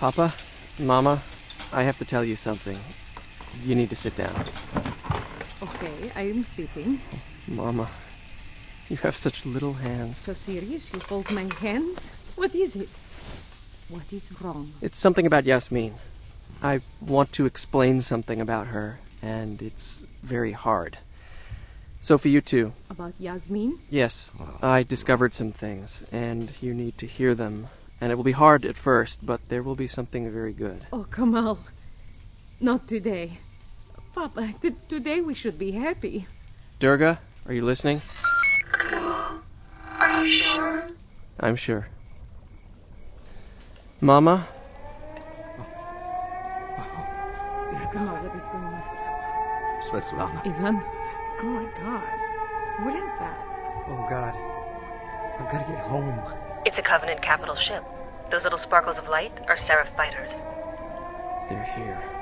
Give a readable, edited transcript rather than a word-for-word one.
Papa, Mama, I have to tell you something. You need to sit down. Okay, I am sitting. Mama, you have such little hands. So serious, you hold my hands? What is it? What is wrong? It's something about Yasmin. I want to explain something about her, and it's very hard. Sophie, you too. About Yasmin? Yes, I discovered some things, and you need to hear them. And it will be hard at first, but there will be something very good. Oh, Kamal. Not today. Papa, today we should be happy. Durga, are you listening? Are you sure? I'm sure. Mama? Kamal, what is going on? Svetlana. Ivan? Oh, my God. What is that? Oh, God. I've got to get home. It's a Covenant capital ship. Those little sparkles of light are Seraph fighters. They're here.